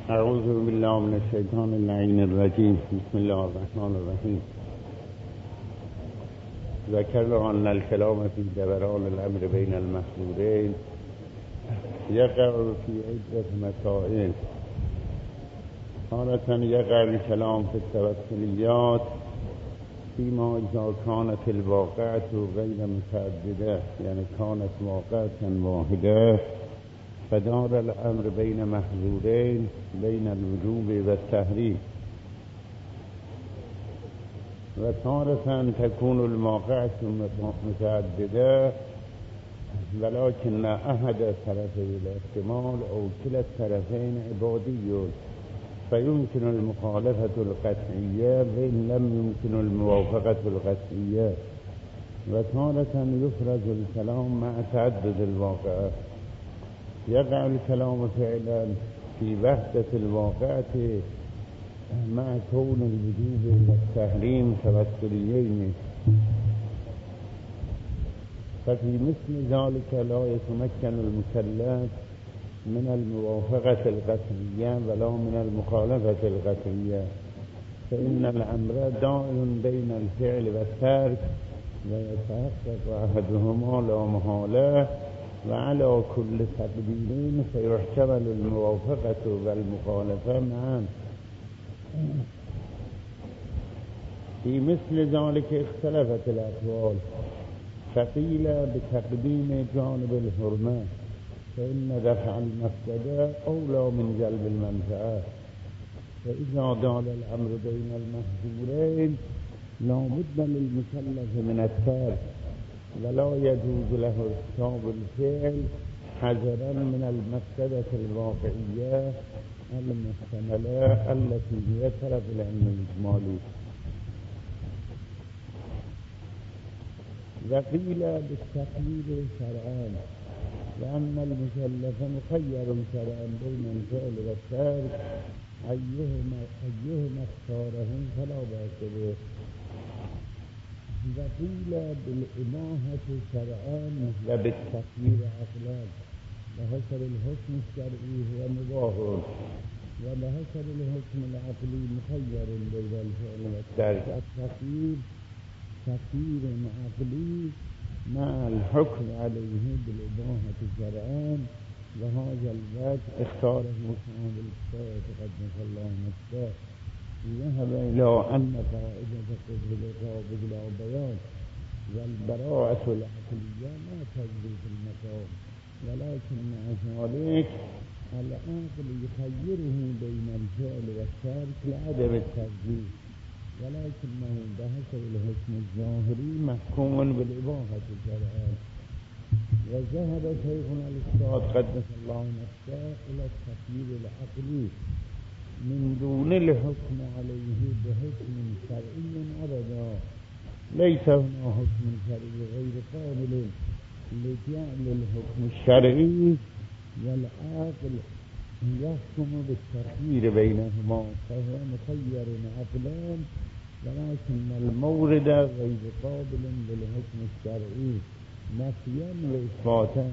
اعوذ بالله من الشیطان اللعین الرجیم. بسم الله الرحمن الرحیم. ذکر ان الكلام فی دوران الامر بین المحظورین یقع فی عدة مسائل. تارة یقع الكلام فی التوسلیات فيما اذا كانت الواقعة غیر متعدده، یعنی كانت واقعة واحده فدار الامر بین محظورین بین الوجوب و التحریم. و تارة تكون الواقعة متعدده ولكن احد طرفي الاحتمال او كلا الطرفين عبادي فيمكن المخالفة القطعية وإن لم يمكن الموافقة القطعية. وتارة يفرز الكلام مع تعدد الواقعات. يقع الكلام فعلا في وحدة الواقعة مع كون الوجوب والتحريم توسليين، ففي مثل ذلك لا يتمكن المكلف من الموافقة القطعية ولا من المخالفة القطعية، فإن الأمر دائم بين الفعل والترك ويتحقق أحدهما لا محالة، وعلى كل تقدير فيحتمل الموافقة والمخالفة معا. في مثل ذلك اختلفت الأقوال، فقيل بتقديم جانب الحرمة فإن دفع المفسدة أولى من جلب المنفعة. فإذا دار الأمر بين المحظورين لا بد للمكلف من الترك ولا يجوز له ارتكاب الفعل حذرا من المفسدة الواقعية المحتملة التي هي طرف العلم الإجمالي. وقيل بالتقييد شرعا، لأن المكلف مخير شرعا بين الفعل والترك أيهما اختاره فلا بأس به. وقيل بالإباحة شرعا وبالتقييد عقلا، وحسب الحكم الشرعي هو مباح وبحسب الحكم العقلي مخير بين الفعل والترك. التقييد تقييد عقلي مع الحكم عليه بالإباحة شرعا، وهذا الوجه اختاره صاحب الكتاب قدس الله نفسه. ذهب إلى أن قاعدة قبل العقاب بلا بيان والبراءة العقلية ما تجري في المقام، ولكن مع ذلك العقل يخيره بين الفعل والترك لعدم الترجيح، ولكنه بحسب الحكم الظاهري محكوم بالإباحة شرعا. وذهب شيخنا الأستاذ قدس الله نفسه إلى التقييد العقلي من دون الحكم عليه بحكم شرعي أبدا. ليس هنا حكم شرعي غير قابل لجعل الحكم الشرعي والعقل يحكم بالتخيير بينهما، فهو مخير عقلا، ولكن المورد غير قابل للحكم الشرعي نفيا وإثباتا.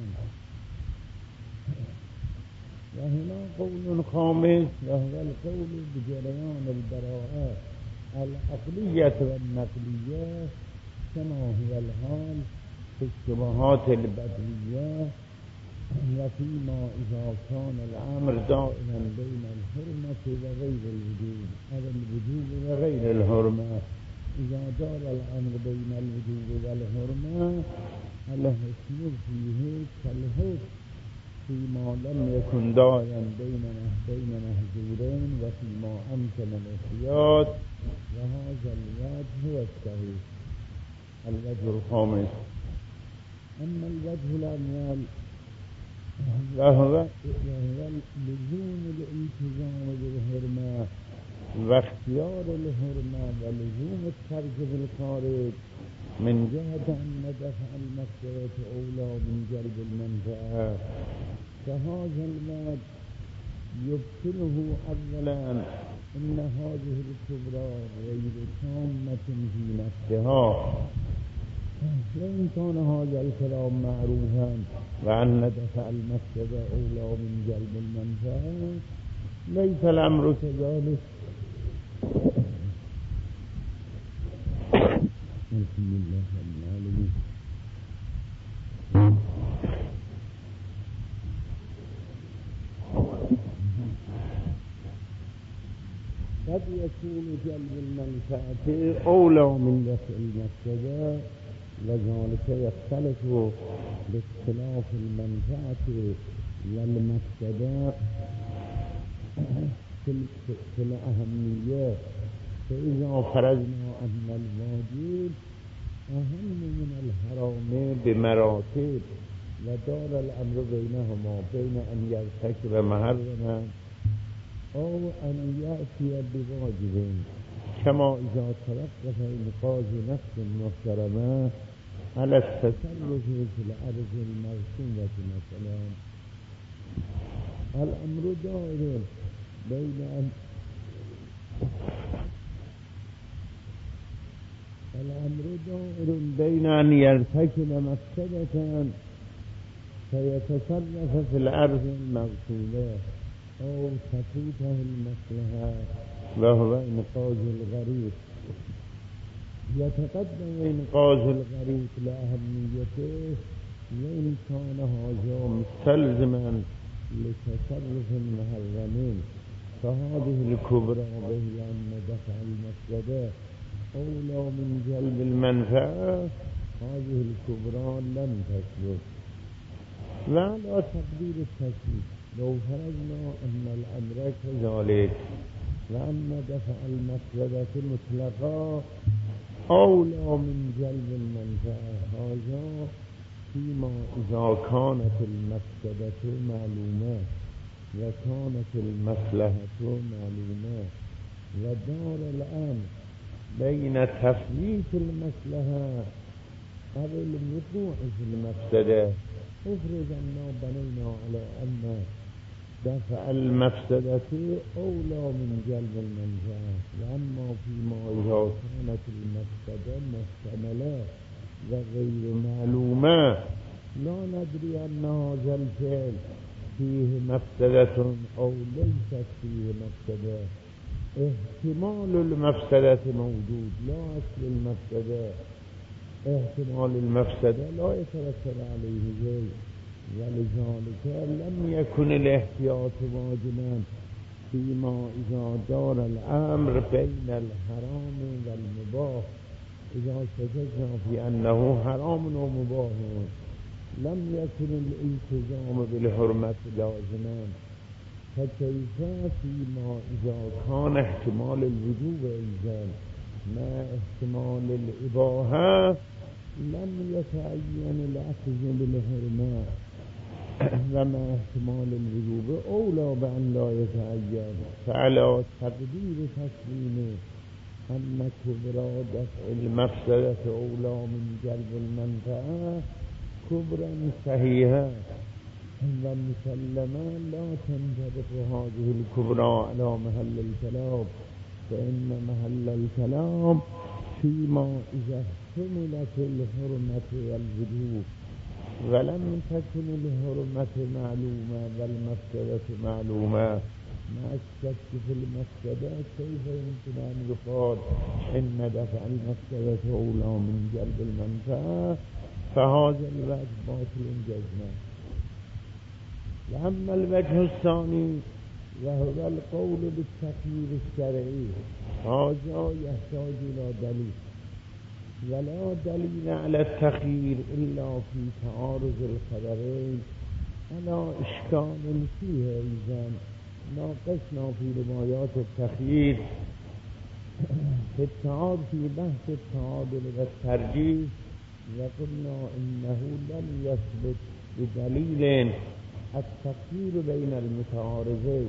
وهنا قول خامس وهو القول بجريان البراءة العقلية والنقلية كما هو الحال في الشبهات البديهية، وفيما إذا كان الأمر دائما بين الحرمة وغير الوجوب أو الوجوب وغير الحرمة. إذا دار الأمر بين الوجوب والحرمة الحكم فيه كالحكم فيما لم يكن دائما بين محظورين وفيما أمكن الاحتياط، وهذا الوجه هو الصحيح. الوجه الخامس. أما الوجه الأول وهو لزوم الالتزام بالحرمة واختيار الحرمة ولزوم الترك بالخارج من جهة أن دفع المفسدة أولى من جلب المنفعة، فهذا الوجه يبطله أولا إن هذه الكبرى غير تامة في نفسها، وإن كان هذا الكلام معروفا وأن دفع المفسدة أولى من جلب المنفعة ليس الأمر كذلك. الحمد لله رب العالمين. قد يكون جلب المنفعة أولى من دفع المفسدة، وذلك يختلف باختلاف المنفعة والمفسدة في الأهمية. فإذا فرضنا أن الواجب أهم من الحرام بمراتب، ودار الأمر بينهما بين أن يرتكب محرما أو أن يأتي بواجب، كما إذا توقف إنقاذ نفس محترمة على التصرف في الأرض المرسومة مثلا. الأمر دائر بين أن يرتكب مفسدة فيتصرف في الأرض المغصوبة أو تفوته المصلحة وهو إنقاذ الغريق. يتقدم إنقاذ الغريق لأهميته، وإن كان هذا مستلزما لتصرف المحرمين، فهذه الكبرى وهي أن دفع المفسدة أولى من جلب المنفعة، هذه الكبرى لم تثبت. وعلى تقدير التثبيت لو فرضنا أن الأمر كذلك، وأن دفع المفسدة مطلقا أولى من جلب المنفعة، هذا فيما إذا كانت المفسدة معلومة وكانت المصلحة معلومة، ودار الأمر بين تفويت المصلحة أو الوقوع في المفسدة. افرض أننا بنينا على أن دفع المفسدة أولى من جلب المنفعة، وأما فيما إذا كانت المفسدة محتملة وغير معلومة لا ندري أن هذا الفعل فيه مفسدة أو ليست فيه مفسدة. احتمال المفسدة موجود لا أصل المفسدة، احتمال المفسدة لا يترتب عليه شيء، ولذلك لم يكن الاحتياط واجبا فيما إذا دار الأمر بين الحرام والمباح. إذا شككنا في أنه حرام ومباح لم يكن الالتزام بالحرمة لازما، فكيف فيما إذا كان احتمال الوجوب إنزال مع احتمال الإباحة لم يتعين الأخذ بالحرمة، ومع احتمال الوجوب أولى بأن لا يتعين. فعلى تقدير تسليمه أن كبرى دفع المفسدة أولى من جلب المنفعة كبرى صحيحة، ومسلما لا تنطبق هذه الكبرى على محل الكلام، فإن محل الكلام فيما إذا احتملت الحرمة والوجوب ولم تكن الحرمة معلومة والمفسدة معلومة. مع الشك في المفسدة كيف يمكن أن يقال إن دفع المفسدة أولى من جلب المنفعة؟ فهذا الوجه باطل جزما. وأما الوجه الثاني وهو القول بالتخيير الشرعي، هذا يحتاج إلى دليل، ولا دليل على التخيير إلا في تعارض الخبرين على إشكال فيه. إذن ناقشنا في روايات التخيير في بحث التعادل والترجيح، وقلنا إنه لم يثبت بدليل التخيير بين المتعارضين،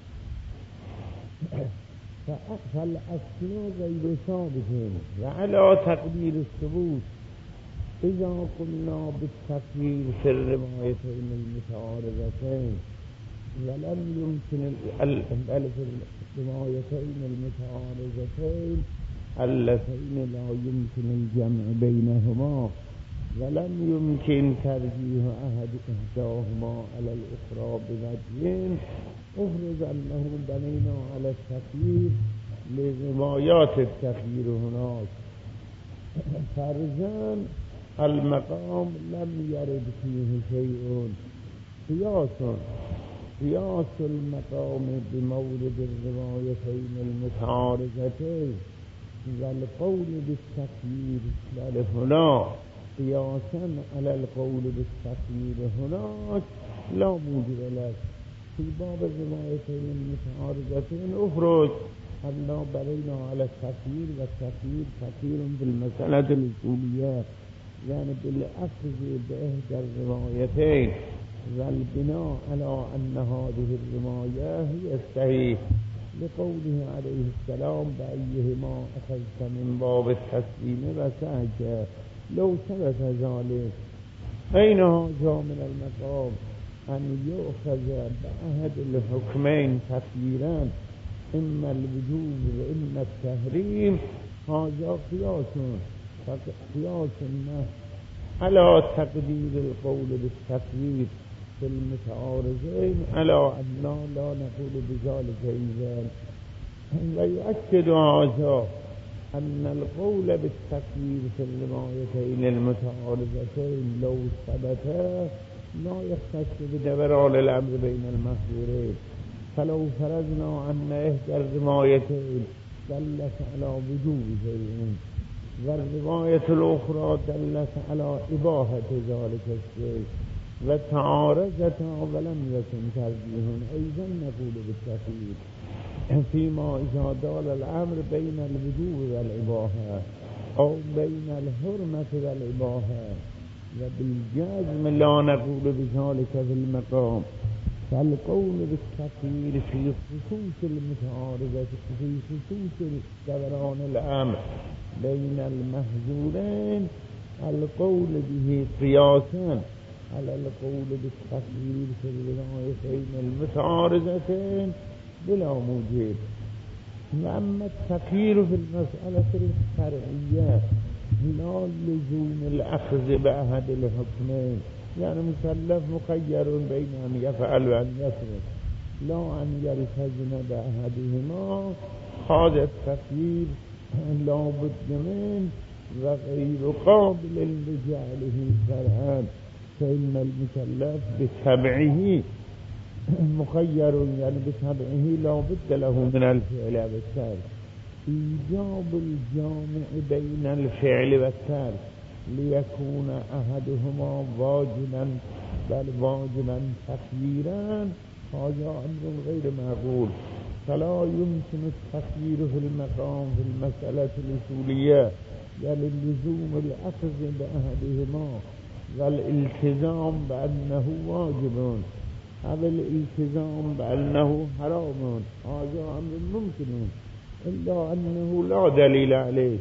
فالأصل غير ثابت. وعلى تقدير الثبوت إذا قلنا بالتخيير في الروايتين المتعارضتين ولم يمكن الروايتين المتعارضتين اللتين لا يمكن الجمع بينهما، ولم يمكن ترجیح احد احداهما على الاخرى بوجه افرض انه بنينا على التخيير لروايات التخيير هناك فرضاً المقام لم يرد فيه شيء قياس المقام بمورد الروايتين المتعارضتين والقول بالتخيير هنا قياسا على القول بالتخيير هناك لا موجب له في باب الروايتين المتعارضتين افرض أنه بنينا على التخيير والتخيير تخيير بالمسألة الأصولية يعني بالأخذ بإحدى الروايتين والبناء على أن هذه الرواية هي الصحيح لقوله عليه السلام بأيهما أخذت من باب التسليم وسعك لو ثبت ذلك أين هذا من المقام أن يؤخذ بأحد الحكمين تخييرا إما الوجوب وإما التحريم هذا قياس على تقدير القول بالتخيير في المتعارضين على أننا لا نقول بذلك إذن ويؤكد هذا أن القول بالتخيير في الروايتين المتعارضتين لو ثبت لا يختص بدوران الأمر بين المحظورين فلو فرضنا أن إحدى الروايتين دلت على وجوب شيء والرواية الأخرى دلت على إباحة ذلك الشيء وتعارضتا ولم يكن ترجيح أيضا نقول بالتخيير فيما إذا دال الأمر بين الوجوب والإباحة أو بين الحرمة والإباحة وبالجزم لا نقول بذلك في المقام فالقول بالتخيير في خصوص المتعارضة في خصوص دوران الأمر بين المحظورين القول به قياسا على القول بالتخيير في الروايتين المتعارضتين بلا موجب وأما التخيير في المسألة الفرعية لا لزوم الأخذ بأحد الحكمين يعني مكلف مخير بين أن يفعل وأن يترك لا أن يلتزم بأحدهما هذا التخيير لا بد منه وغير قابل لجعله شرعا فإن المكلف بتبعه مخير يعني بتبعه لا بد له من الفعل والترك إيجاب الجامع بين الفعل والترك ليكون أحدهما واجبا بل واجبا تخييرا هذا أمر غير معقول فلا يمكن التخيير في المقام في المسألة الأصولية يعني اللزوم الأخذ بأحدهما والالتزام بأنه واجب أو الالتزام بأنه حرام هذا أمر ممكن إلا أنه لا دليل عليه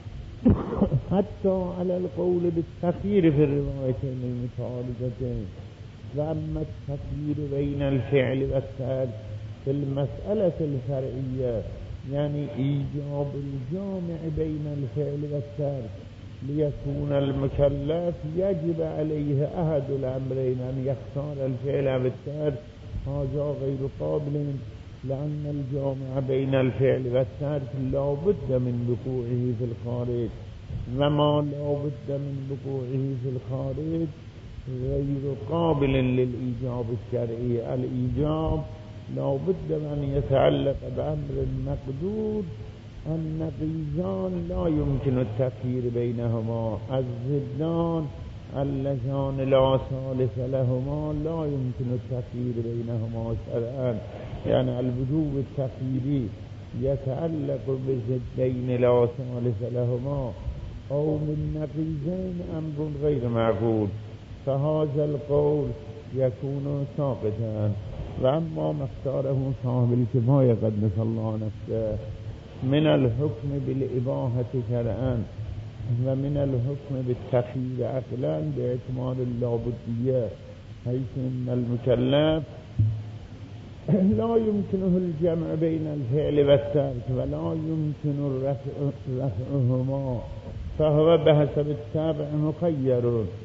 حتى على القول بالتخيير في الروايتين المتعارضتين وأما التخيير بين الفعل والترك في المسألة الفرعية يعني إيجاب الجامع بين الفعل والترك ليكون المكلف يجب عليه أحد الأمرين أن يختار الفعل والترك هذا غير قابل لأن الجامع بين الفعل والترك لا بد من وقوعه في الخارج وما لا بد من وقوعه في الخارج غير قابل للإيجاب الشرعي الإيجاب لا بد أن يتعلق بأمر مقدور النقيضان لا يمكن التخيير بينهما الضدان اللذان لا ثالث لهما لا يمكن التخيير بينهما شرعا يعني الوجوب التخييري يتعلق بضدين لا ثالث لهما أو من نقيضين أمر غير معقول فهذا القول يكون ساقطا وأما ما اختاره صاحب الكفاية قد نسى الله نفسه من الحكم بالإباحة شرعا ومن الحكم بالتخيير عقلا باعتماد اللابدية حيث إن المكلف لا يمكنه الجمع بين الفعل والترك ولا يمكن رفعهما فهو بحسب الطبع مخير.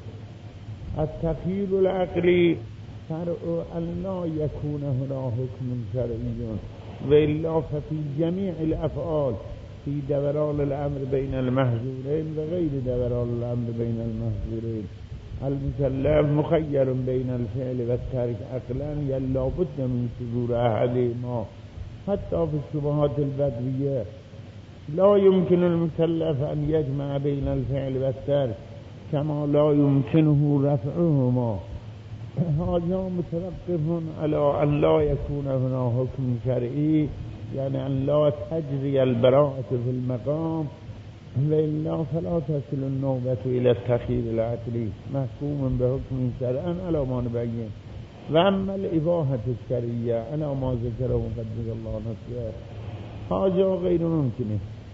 التخيير العقلی فرع ان لا يكون هنا حكم شرعي وإلا ففي جميع الأفعال في دوران الأمر بين المحظورين وغير دوران الأمر بين المحظورين المكلف مخير بين الفعل والترك عقلا يعني لا بد من صدور أحدهما. حتى في الشبهات البدوية لا يمكن المكلف أن يجمع بين الفعل والترك كما لا يمكنه رفعهما. هذا متوقف على أن لا يكون هنا حكم شرعي، يعني أن لا تجري البراءة في المقام، وإلا فلا تصل النوبة إلى التخيير العقلي محكوم بحكم شرعا على ما نبين. وأما الإباحة الشرعية على ما ذكره قدس الله نفسه هذا غير ممكن.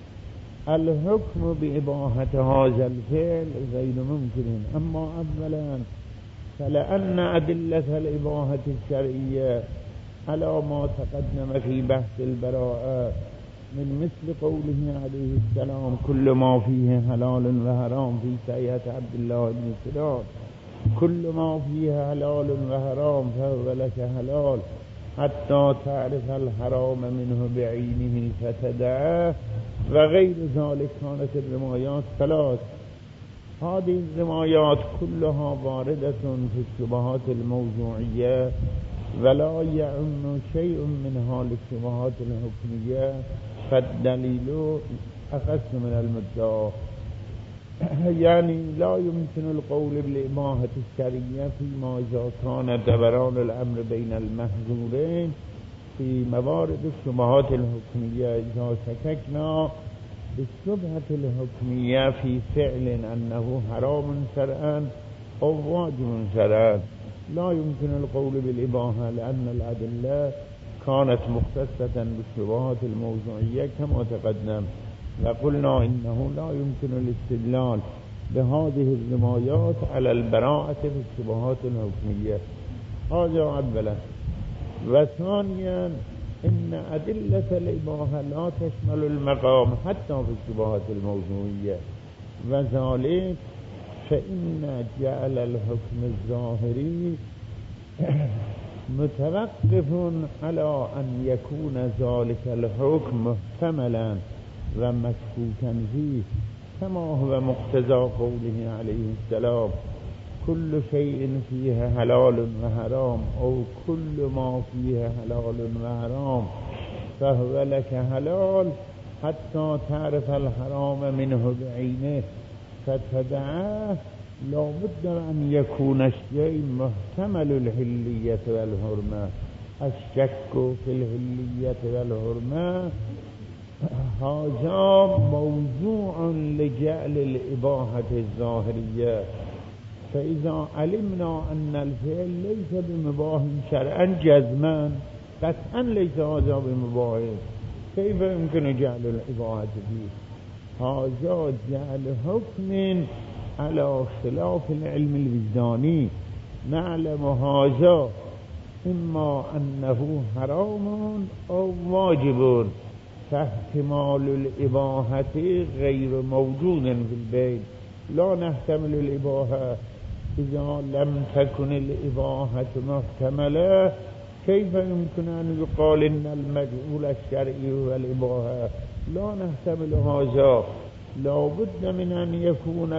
الحكم بإباحة هذا الفعل غير ممكن. أما أولا فلأن أدلة الإباحة الشرعية على ما تقدم في بحث البراءة من مثل قوله عليه السلام كل ما فيه حلال وحرام في صحيح عبد الله بن سلام، كل ما فيه حلال وحرام فهو لك حلال حتى تعرف الحرام منه بعينه فتدعه، وغير ذلك. كانت الروايات ثلاث. هذه الروايات كلها واردة في الشبهات الموضوعية ولا يعم شيء منها للشبهات الحكمية، فالدليل أخص من المدعى. يعني لا يمكن القول بالإباحة الشرعية فيما إذا كان دوران الأمر بين المحظورين في موارد الشبهات الحكمية. إذا شككنا بالشبهة الحكمية في فعل أنه حرام شرعا أو واجب شرعا لا يمكن القول بالإباحة، لأن الأدلة كانت مختصة بالشبهات الموضوعية كما تقدم. وقلنا إنه لا يمكن الاستدلال بهذه الروايات على البراءة في الشبهات الحكمية. هذا أولا. وثانيا إن أدلة الإباحة لا تشمل المقام حتى في الشبهات الموضوعية، وذلك فإن جعل الحكم الظاهري متوقف على أن يكون ذلك الحكم محتملا ومشكوكا فيه، كما هو مقتضى قوله عليه السلام كل شيء فيه حلال وحرام أو كل ما فيه حلال وحرام فهو لك حلال حتى تعرف الحرام منه بعينه فتدعاه. لا بد أن يكون الشيء محتمل الحلية والحرمة. الشك في الحلية والحرمة هذا موضوع لجعل الإباحة الظاهرية. فإذا علمنا أن الفعل ليس بمباح شرعا جزما قطعا ليس هذا بمباح، كيف يمكن جعل الإباحة فيه؟ هذا جعل حكم على خلاف العلم الوجداني. نعلم هذا إما أنه حرام أو واجب، فاحتمال الإباحة غير موجود في البيت. لا نحتمل الإباحة. إذا لم تكن الإباحة محتملة كيف يمكن أن يقال إن المجهول الشرعي هو الإباحة؟ لا نحتمل هذا. لا بد من أن يكون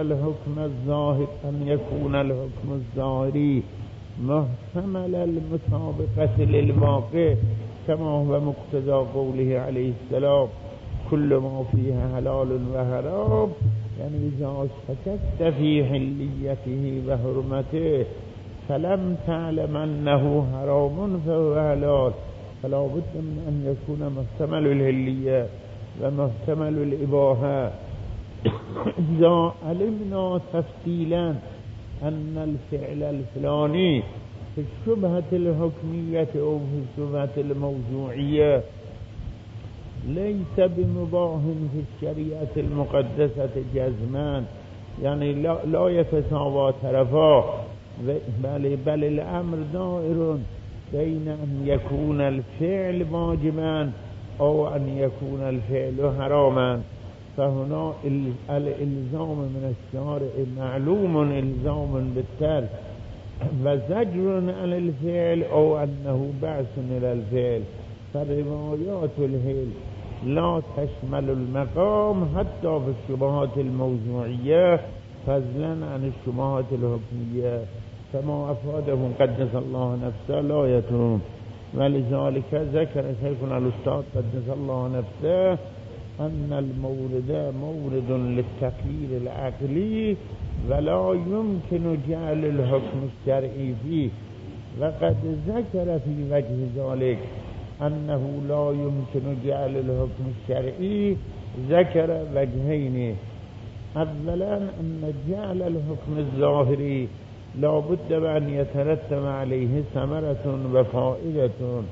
الحكم الظاهري محتمل المطابقة للواقع، كما هو مقتضى قوله عليه السلام كل ما فيه حلال وحرام. يعني إذا شككت في حليته وحرمته فلم تعلم أنه حرام فهو حلال، فلا بد من أن يكون محتمل الحلية ومحتمل الإباحة. إذا علمنا تفصيلا أن الفعل الفلاني في الشبهة الحكمية أو في الشبهة الموضوعية ليس بمباح في الشريعة المقدسة جزمان، يعني لا يتساوى طرفا، بل الأمر دائر بين أن يكون الفعل واجبا أو أن يكون الفعل حراما. فهنا الالزام من الشارع معلوم الزام بالترك وزجر عن الفعل او انه بعث الى الفعل. فروايات الهيل لا تشمل المقام حتى في الشبهات الموضوعية فضلا عن الشبهات الحكمية كما أفاده قدس الله نفسه لا يتوم. ولذلك ذكر شيخنا الأستاذ قدس الله نفسه أن المورد مورد للتقييد العقلي ولا يمكن جعل الحكم الشرعي فيه. وقد ذكر في وجه ذلك أنه لا يمكن جعل الحكم الشرعي، ذكر وجهين. أولا أن جعل الحكم الظاهري لا بد وأن يترتب عليه ثمرة وفائدة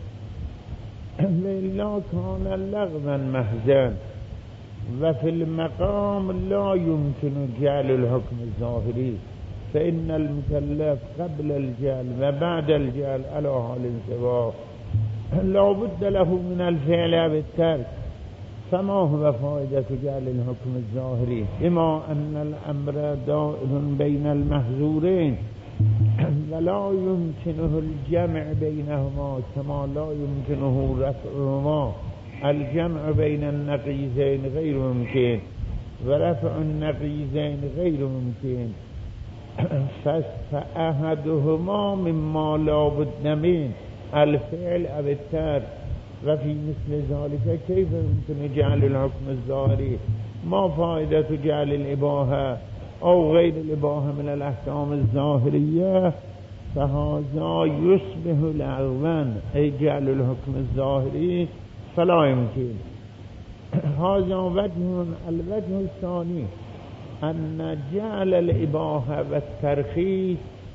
وإلا كان لغوا محضا. وفي المقام لا يمكن جعل الحكم الظاهري فإن المكلف قبل الجعل وبعد الجعل على حال سواء لا بد له من الفعل بالترك. فما هو فائدة جعل الحكم الظاهري بما أن الأمر دائر بين المحظورين ولا يمكنه الجمع بينهما كما لا يمكنه رفعهما. الجمع بين النقيضين غير ممكن ورفع النقيضين غير ممكن. فأحدهما مما لا بد منه الفعل أو الترك. وفي مثل ذلك كيف يمكن جعل الحكم الظاهري؟ ما فائدة جعل الإباحة أو غير الإباحة من الأحكام الظاهرية؟ فهذا يشبه لغوا أي جعل الحكم الظاهري فلا يمكن. هذا وجه. الوجه الثاني أن جعل الإباحة والترخيص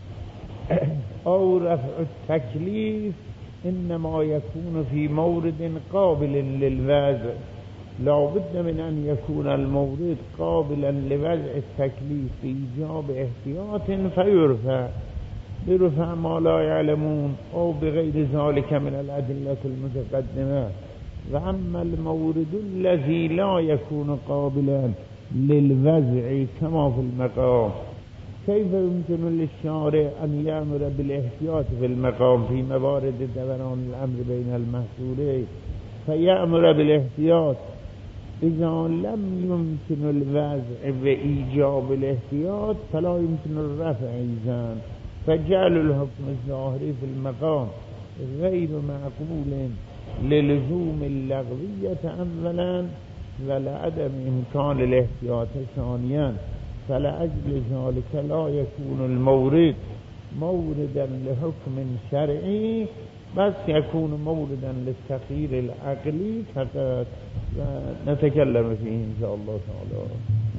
أو رفع التكليف إنما يكون في مورد قابل للوضع. لا بد من أن يكون المورد قابلا لوضع التكليف بإيجاب احتياط فيرفع برفع ما لا يعلمون أو بغير ذلك من الأدلة المتقدمة. وأما المورد الذي لا يكون قابلا للوضع كما في المقام كيف يمكن للشارع أن يأمر بالاحتياط في المقام في موارد دوران الأمر بين المحصورين فيأمر بالاحتياط إذا لم يمكن الوضع بإيجاب الاحتياط فلا يمكن الرفع إذن. فجعل الحكم الظاهري في المقام غير معقول للزوم اللغوية أولا ولعدم إمكان الاحتياط ثانيا. فلأجل ذلك لا يكون المورد موردا لحكم شرعي بس يكون موردا للتغيير العقلي فقط. نتكلم فيه إن شاء الله تعالى.